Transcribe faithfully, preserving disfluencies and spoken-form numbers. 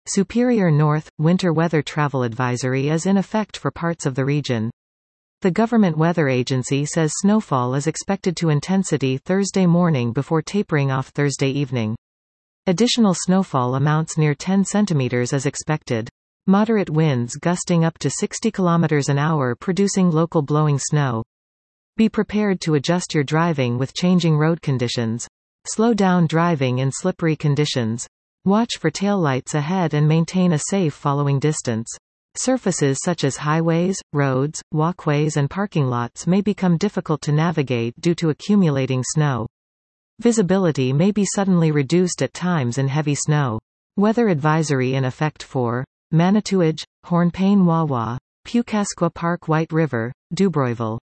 Superior North – Winter weather travel advisory is in effect for parts of the region. The government weather agency says snowfall is expected to intensity Thursday morning before tapering off Thursday evening. Additional snowfall amounts near ten centimeters is expected. Moderate winds gusting up to sixty kilometers an hour producing local blowing snow. Be prepared to adjust your driving with changing road conditions. Slow down driving in slippery conditions. Watch for taillights ahead and maintain a safe following distance. Surfaces such as highways, roads, walkways and parking lots may become difficult to navigate due to accumulating snow. Visibility may be suddenly reduced at times in heavy snow. Weather advisory in effect for Manitouwadge, Hornepayne Wawa, Pewkaskwa Park White River, Dubroyville.